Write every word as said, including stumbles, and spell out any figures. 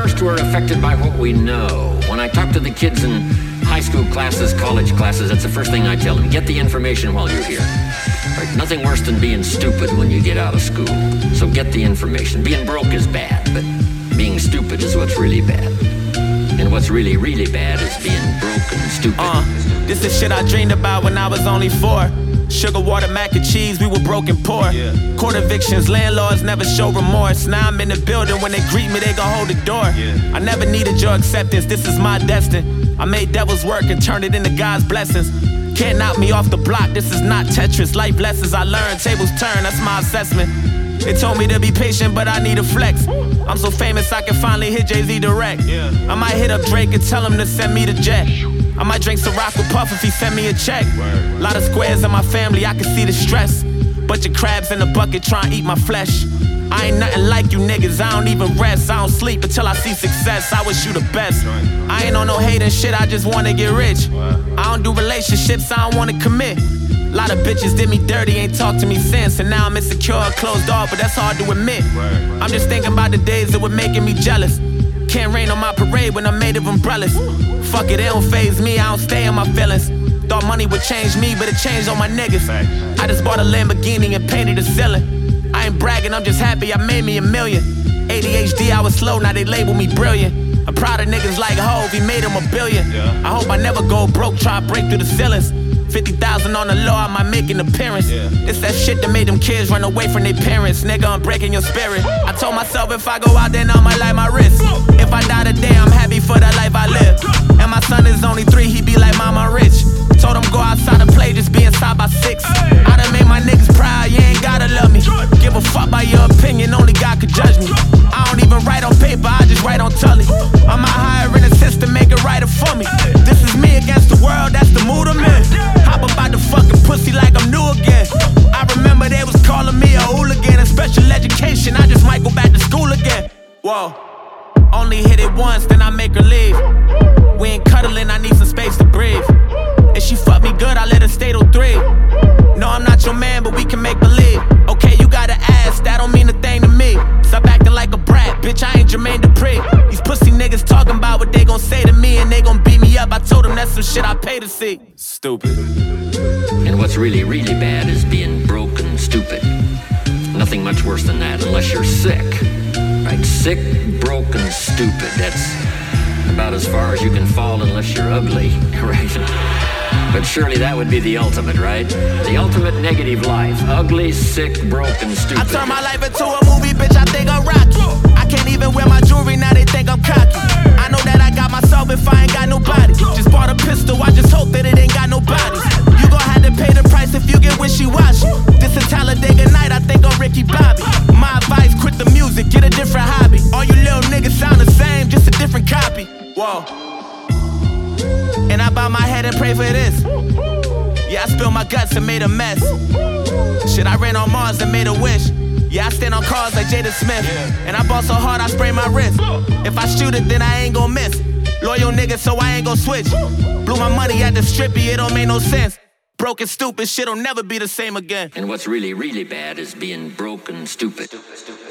first, we're affected by what we know. When I talk to the kids in high school classes, college classes, that's the first thing I tell them. Get the information while you're here. Right? Nothing worse than being stupid when you get out of school. So get the information. Being broke is bad, but being stupid is what's really bad. And what's really, really bad is being broke and stupid. Uh, this is shit I dreamed about when I was only four. Sugar, water, mac and cheese, we were broke and poor. Yeah. Court evictions, landlords never show remorse. Now I'm in the building, when they greet me, they gon' hold the door. Yeah. I never needed your acceptance, this is my destiny. I made devil's work and turned it into God's blessings. Can't knock me off the block, this is not Tetris. Life lessons I learned, tables turn, that's my assessment. They told me to be patient, but I need a flex. I'm so famous I can finally hit Jay-Z direct. Yeah. I might hit up Drake and tell him to send me the jet. I might drink Ciroc with Puff if he send me a check. Word. Lot of squares in my family, I can see the stress. Bunch of crabs in the bucket trying to eat my flesh. I ain't nothing like you niggas, I don't even rest. I don't sleep until I see success, I wish you the best. I ain't on no hating shit, I just wanna get rich. I don't do relationships, I don't wanna commit. Lot of bitches did me dirty, ain't talked to me since. And now I'm insecure, closed off, but that's hard to admit. I'm just thinking about the days that were making me jealous. Can't rain on my parade when I'm made of umbrellas. Fuck it, it don't faze me, I don't stay in my feelings. Thought money would change me, but it changed on my niggas. I just bought a Lamborghini and painted the ceiling. I ain't bragging, I'm just happy I made me a million. A D H D, I was slow, now they label me brilliant. I'm proud of niggas like Hov, he made him a billion. I hope I never go broke, try to break through the ceilings. fifty thousand on the law, I might make an appearance. Yeah. It's that shit that made them kids run away from their parents. Nigga, I'm breaking your spirit. I told myself if I go out then I might light my wrist. If I die today, I'm happy for the life I live. And my son is only three, he be like, Mama rich. Told him go outside and play, just be inside by six. I done made my niggas proud, you ain't gotta love me. Give a fuck by your opinion, only God could judge me. I don't even write on paper, I just write on Tully. I'm out hiring an assistant, make it write it for me. This is me against the world, that's the mood I'm in. Hop about the fucking pussy like I'm new again. I remember they was calling me a hooligan. In special education, I just might go back to school again. Whoa, only hit it once, then I make her leave. We ain't cuddling, I need some space to breathe. If she fuck me good, I let her stay till three. No, I'm not your man, but we can make believe. Okay, you got an ass, that don't mean a thing to me. Stop acting like a brat, bitch, I ain't Jermaine Dupri. These pussy niggas talking about what they gon' say to me, and they gon' beat me up. I told them that's some shit I pay to see. Stupid. And what's really, really bad is being broke and stupid. Nothing much worse than that, unless you're sick. Right? Sick, broke, and stupid. That's about as far as you can fall unless you're ugly, right? But surely that would be the ultimate, right? The ultimate negative life. Ugly, sick, broke, and stupid. I turned my life into a movie, bitch, I think I'm Rocky. I can't even wear my jewelry, now they think I'm cocky. I know that I got myself if I ain't got nobody. Just bought a pistol, I just hope that it ain't got no bodies. You gon' have to pay the price if you get wishy-washy. This is Talladega night, I think I'm Ricky Bobby. My advice, quit the music, get a different hobby. All you little niggas sound the same, just a different copy. Whoa. And I bow my head and pray for this. Yeah, I spilled my guts and made a mess. Shit, I ran on Mars and made a wish. Yeah, I stand on cars like Jada Smith. And I ball so hard I sprained my wrist. If I shoot it, then I ain't gon' miss. Loyal nigga, so I ain't gon' switch. Blew my money at the strippy, it don't make no sense. Broke and stupid, shit'll never be the same again. And what's really, really bad is being broke and stupid. Stupid, stupid.